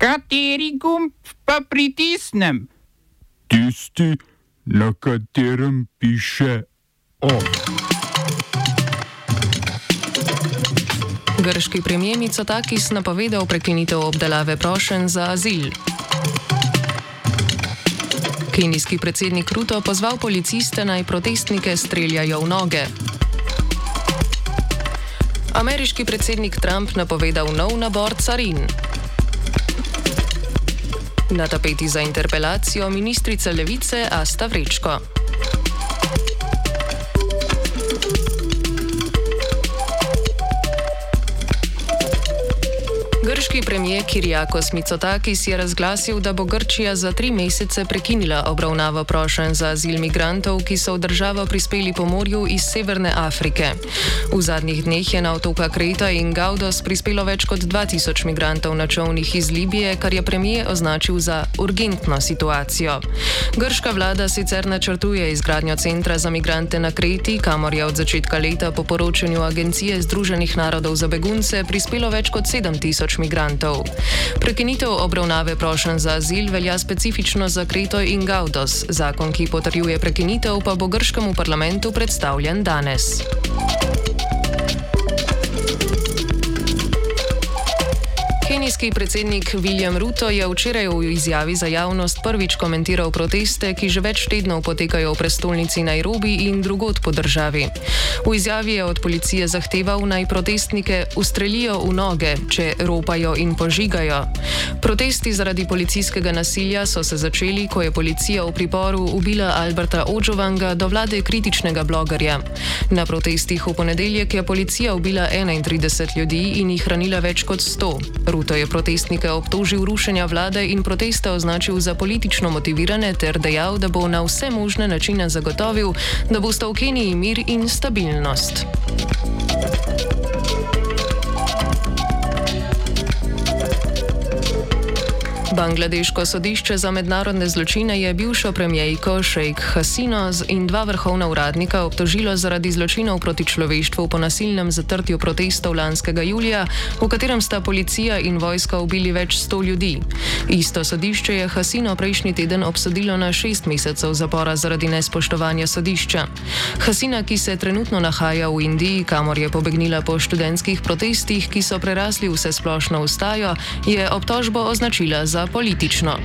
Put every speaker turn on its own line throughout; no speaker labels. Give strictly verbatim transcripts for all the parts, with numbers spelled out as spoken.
Kateri gumb pa pritisnem?
Tisti, na katerem piše O.
Grški premier Mitsotakis napovedal prekinitev obdelave prošenj za azil. Kenijski predsednik Ruto pozval policiste naj protestnike streljajo v noge. Ameriški predsednik Trump napovedal nov nabor carin. Na tapeti za interpelacijo ministrica Levice Asta Vrečko. Grški premier Kyriakos Mitsotakis je razglasil, da bo Grčija za tri mesece prekinila obravnavo prošenj za azil migrantov, ki so v državo prispeli po morju iz Severne Afrike. V zadnjih dneh je na otoka Kreta in Gaudos prispelo več kot dva tisoč migrantov na čolnih iz Libije, kar je premier označil za urgentno situacijo. Grška vlada sicer načrtuje izgradnjo centra za migrante na Kreti, kamor je od začetka leta po poročanju Agencije Združenih narodov za begunce prispelo več kot sedem tisoč migrantov. Prekinitev obravnave prošenj za azil velja specifično za Kreto in Gaudos. Zakon, ki potrjuje prekinitev, pa bo grškemu parlamentu predstavljen danes. Kenijski predsednik William Ruto je včeraj v izjavi za javnost prvič komentiral proteste, ki že več tednov potekajo v prestolnici Nairobi in drugod po državi. V izjavi je od policije zahteval, naj protestnike ustrelijo v noge, če ropajo in požigajo. Protesti zaradi policijskega nasilja so se začeli, ko je policija v priporu ubila Alberta Ojovanga, do vlade kritičnega blogerja. Na protestih v ponedeljek je policija ubila enaintrideset ljudi in jih ranila več kot sto. Ruto je protestnike obtožil rušenja vlade in proteste označil za politično motivirane ter dejal, da bo na vse možne načine zagotovil, da bosta v Keniji mir in stabilnost. Bangladeško sodišče za mednarodne zločine je bivšo premierko Sheikh Hasino in dva vrhovna uradnika obtožilo zaradi zločinov proti človeštvu po nasilnem zatrtju protestov lanskega julija, v katerem sta policija in vojska ubili več sto ljudi. Isto sodišče je Hasino prejšnji teden obsodilo na šest mesecev zapora zaradi nespoštovanja sodišča. Hasina, ki se trenutno nahaja v Indiji, kamor je pobegnila po študentskih protestih, ki so prerasli vsesplošno ustajo, je obtožbo označila za politično.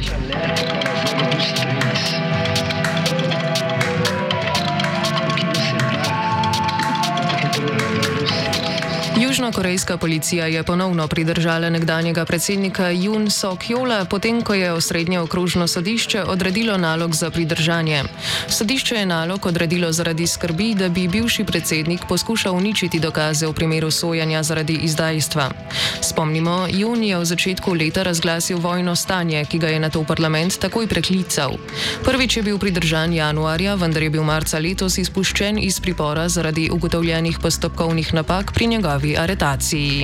Južnokorejska policija je ponovno pridržala nekdanjega predsednika Yoon Suk-yeola, potem ko je osrednje okrožno sodišče odredilo nalog za pridržanje. Sodišče je nalog odredilo zaradi skrbi, da bi bivši predsednik poskušal uničiti dokaze v primeru sojenja zaradi izdajstva. Spomnimo, Yoon je v začetku leta razglasil vojno stanje, ki ga je nato parlament takoj preklical. Prvič je bil pridržan januarja, vendar je bil marca letos izpuščen iz pripora zaradi ugotovljenih postopkovnih napak pri njegovi aretaciji.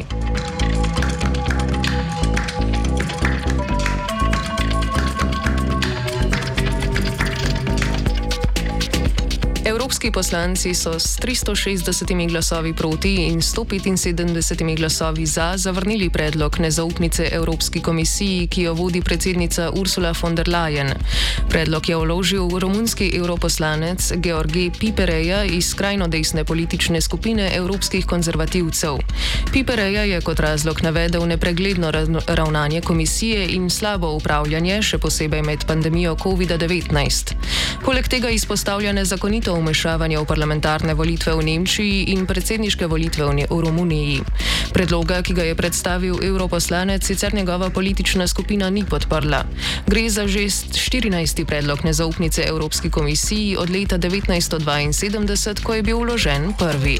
Evropski poslanci so s tristo šestdesetimi glasovi proti in sto petinsedemdesetimi glasovi za zavrnili predlog nezaupnice Evropski komisiji, ki jo vodi predsednica Ursula von der Leyen. Predlog je vložil romunski europoslanec George Pipereja iz skrajno desne politične skupine evropskih konzervativcev. Pipereja je kot razlog navedel nepregledno ravnanje komisije in slabo upravljanje, še posebej med pandemijo kovida devetnajst. Poleg tega izpostavlja nezakonito vmešavanje v parlamentarne volitve v Nemčiji in predsedniške volitve v Romuniji. Predloga, ki ga je predstavil europoslanec, sicer njegova politična skupina ni podprla. Gre za že štirinajsti predlog nezaupnice Evropski komisiji od leta devetnajststo dvainsedemdeset, ko je bil vložen prvi.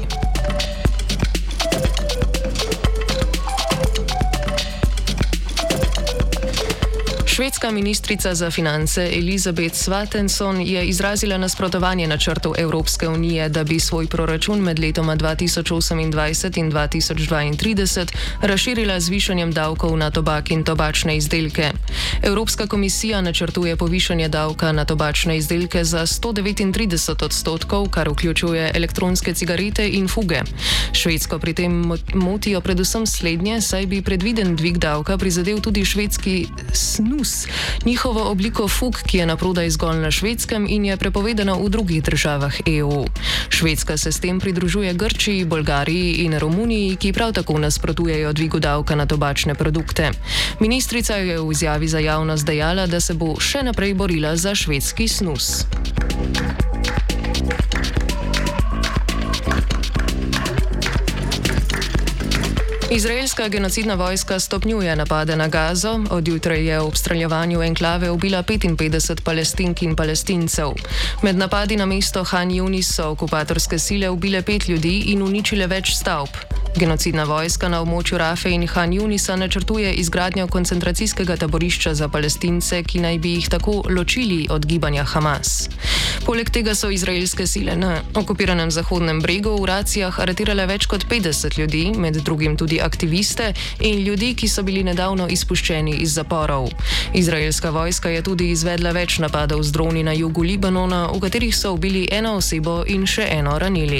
Švedska ministrica za finance Elisabeth Svantesson je izrazila nasprotovanje načrtov Evropske unije, da bi svoj proračun med letoma dva tisoč osemindvajset in dva tisoč dvaintrideset razširila z višanjem davkov na tobak in tobačne izdelke. Evropska komisija načrtuje povišanje davka na tobačne izdelke za sto devetintrideset odstotkov, kar vključuje elektronske cigarete in fuge. Švedsko pri tem motijo predvsem slednje, saj bi predviden dvig davka prizadel tudi švedski snus, njihovo obliko fug, ki je naprodaj zgolj na Švedskem in je prepovedana v drugih državah E U. Švedska se s tem pridružuje Grčiji, Bolgariji in Romuniji, ki prav tako nasprotujejo dvigu davka na tobačne produkte. Ministrica je v izjavi za javnost dejala, da se bo še naprej borila za švedski snus. Izraelska genocidna vojska stopnjuje napade na Gazo. Odjutraj je v obstreljevanju enklave ubila petinpetdeset Palestink in Palestincev. Med napadi na mesto Han Yunis so okupatorske sile ubile pet ljudi in uničile več stavb. Genocidna vojska na območju Rafe in Han Yunisa načrtuje izgradnjo koncentracijskega taborišča za Palestince, ki naj bi jih tako ločili od gibanja Hamas. Poleg tega so izraelske sile na okupiranem Zahodnem bregu v racijah aretirale več kot petdeset ljudi, med drugim tudi aktiviste in ljudi, ki so bili nedavno izpuščeni iz zaporov. Izraelska vojska je tudi izvedla več napadov z droni na jugu Libanona, v katerih so ubili eno osebo in še eno ranili.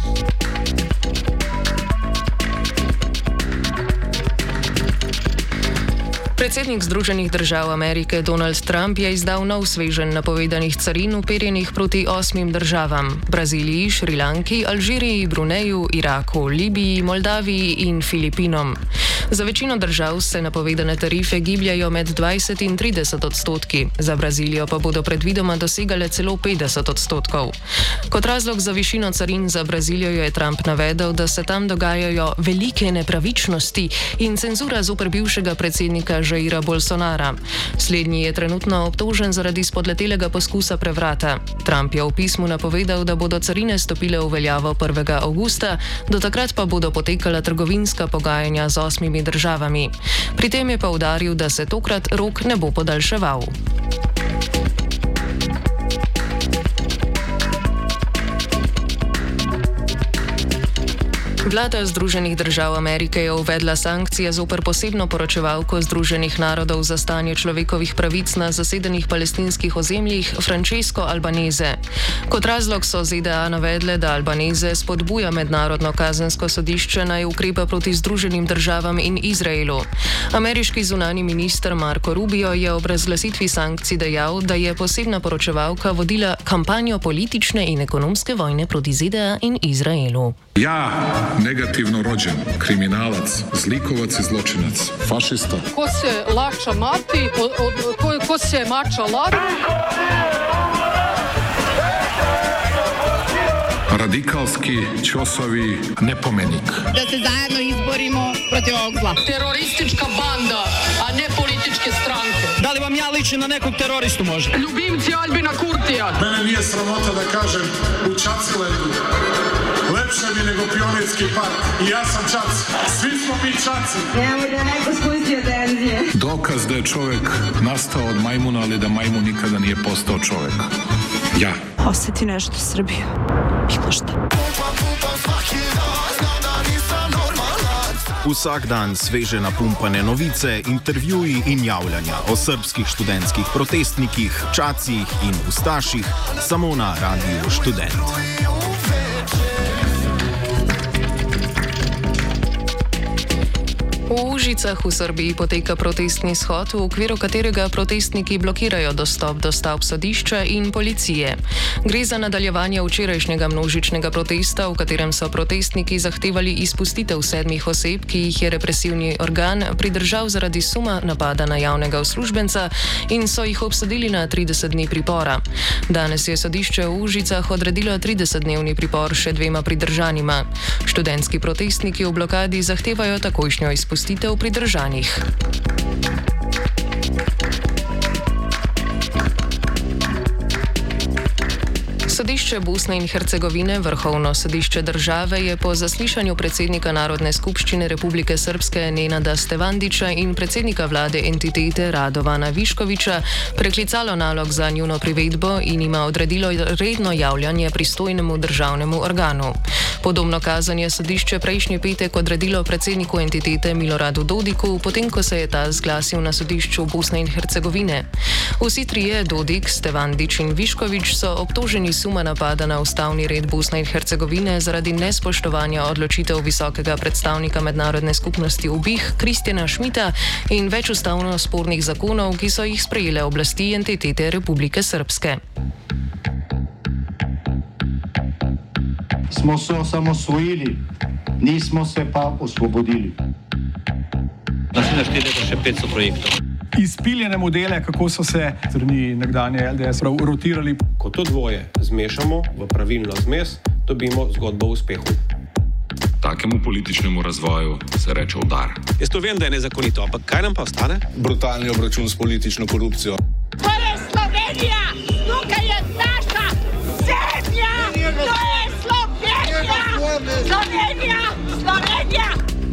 Predsednik Združenih držav Amerike Donald Trump je izdal nov sveženj napovedanih carin uperjenih proti osmim državam: Braziliji, Šrilanki, Alžiriji, Bruneju, Iraku, Libiji, Moldaviji in Filipinom. Za večino držav se napovedane tarife gibljajo med dvajset in trideset odstotki, za Brazilijo pa bodo predvidoma dosegale celo petdeset odstotkov. Kot razlog za višino carin za Brazilijo je Trump navedel, da se tam dogajajo velike nepravičnosti in cenzura zoper bivšega predsednika Jaira Bolsonara. Slednji je trenutno obtožen zaradi spodletelega poskusa prevrata. Trump je v pismu napovedal, da bodo carine stopile v veljavo prvega avgusta, do takrat pa bodo potekala trgovinska pogajanja z osmimi državami. Pri tem je poudaril, da se tokrat rok ne bo podaljševal. Vlada Združenih držav Amerike je uvedla sankcije zoper posebno poročevalko Združenih narodov za stanje človekovih pravic na zasedenih palestinskih ozemljih Francesco Albanese. Kot razlog so Z D A navedle, da Albanese spodbuja mednarodno kazensko sodišče naj ukrepa proti Združenim državam in Izraelu. Ameriški zunani minister Marco Rubio je ob razglasitvi sankcij dejal, da je posebna poročevalka vodila kampanjo politične in ekonomske vojne proti Z D A in Izraelu.
Ja, negativno rođen, kriminalac, zlikovac i zločinac, fašista.
Ko se lača mati, od, od, ko, ko se mača lati.
Radikalski, ćosovi, nepomenik.
Da se zajedno izborimo protiv ovog zla.
Teroristička banda, a ne političke stranke.
Da li vam ja ličim na nekog teroristu možda?
Ljubimci Albina Kurtija.
Mene nije sramota da kažem u Čacilendu. Lepše mi nego Pionirski park. I ja sam Čac. Svi smo mi Čaci.
Nemoj da neko spustio tenzije.
Dokaz da je čovjek nastao od majmuna, ali da majmun nikada nije postao čovjek. Ja.
Osjeti nešto Srbiju. Bilo šta.
Vsak dan sveže napumpane novice, intervjuji in javljanja o srbskih študentskih protestnikih, čacih in ustaših samo na Radiu Študent.
V Užicah v Srbiji poteka protestni shod, v okviru katerega protestniki blokirajo dostop do stavb sodišča in policije. Gre za nadaljevanje včerajšnjega množičnega protesta, v katerem so protestniki zahtevali izpustitev sedmih oseb, ki jih je represivni organ pridržal zaradi suma napada na javnega uslužbenca in so jih obsodili na trideset dni pripora. Danes je sodišče v Užicah odredilo tridesetdnevni pripor še dvema pridržanima. Študentski protestniki v blokadi zahtevajo takojšnjo izpustitev pridržanih. Sodišče Sodišče Bosne in Hercegovine, vrhovno sodišče države, je po zaslišanju predsednika Narodne skupščine Republike Srpske Nenada Stevandića in predsednika vlade entitete Radovana Viškovića preklicalo nalog za njuno privedbo in ima odredilo redno javljanje pristojnemu državnemu organu. Podobno kazanje je sodišče prejšnji petek odredilo predsedniku entitete Miloradu Dodiku, potem ko se je ta zglasil na sodišču Bosne in Hercegovine. Vsi trije, Dodik, Stevandić in Višković, so obtoženi suma napada na ustavni red Bosne in Hercegovine zaradi nespoštovanja odločitev visokega predstavnika mednarodne skupnosti U B I H Kristjana Schmidta in več ustavno spornih zakonov, ki so jih sprejele oblasti entitete Republike Srpske.
Smo se osamosvojili, nismo se pa osvobodili.
Naslednje štiri leta še petsto projektov.
Izpiljene modele, kako so se strani nekdanje L D S rotirali.
Ko to dvoje zmešamo v pravilno zmes, dobimo zgodbo o uspehu.
Takemu političnemu razvoju se reče udar.
Jaz to vem, da je nezakonito, ampak kaj nam pa ostane?
Brutalni obračun s politično korupcijo.
To je Slovenija! Tukaj je naša zemlja! To je Slovenija! Slovenija! Slovenija!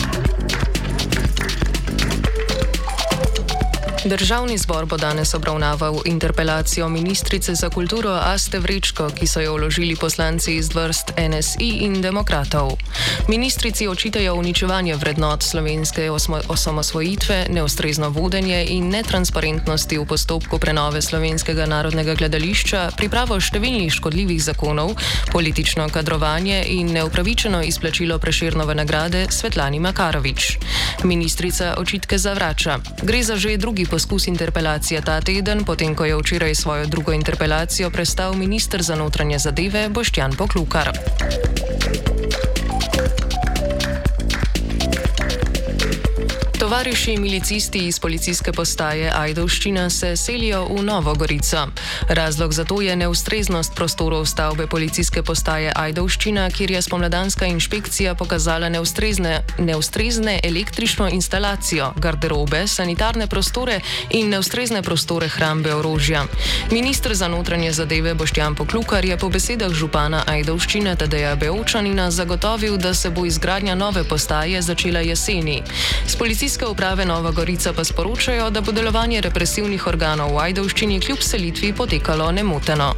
Državni zbor bo danes obravnaval interpelacijo ministrice za kulturo Aste Vrečko, ki so jo vložili poslanci iz vrst N S I in demokratov. Ministrici očitajo uničevanje vrednot slovenske osamosvojitve, neustrezno vodenje in netransparentnosti v postopku prenove Slovenskega narodnega gledališča, pripravo številnih škodljivih zakonov, politično kadrovanje in neupravičeno izplačilo Prešernove nagrade Svetlani Makarovič. Ministrica očitke zavrača. Gre za že drugi poskus interpelacije ta teden, potem ko je včeraj svojo drugo interpelacijo prestal minister za notranje zadeve Boštjan Poklukar. Tovariši milicisti iz policijske postaje Ajdovščina se selijo v Novo Gorico. Razlog za to je neustreznost prostorov stavbe policijske postaje Ajdovščina, kjer je spomladanska inšpekcija pokazala neustrezne, neustrezne električno instalacijo, garderobe, sanitarne prostore in neustrezne prostore hrambe orožja. Minister za notranje zadeve Boštjan Poklukar je po besedah župana Ajdovščine Tadeja Bevčanina zagotovil, da se bo izgradnja nove postaje začela jeseni. S policijske uprave Nova Gorica pa sporočajo, da bo delovanje represivnih organov v Ajdovščini kljub selitvi potekalo nemoteno.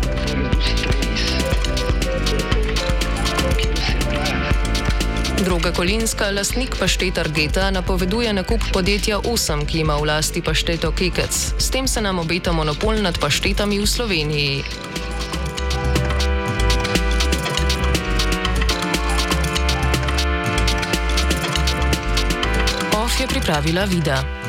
Droga Kolinska, lastnik pašteta Argeta, napoveduje nakup podjetja osem, ki ima v lasti pašteto Kekec. S tem se nam obeta monopol nad paštetami v Sloveniji. Je pripravila Vida.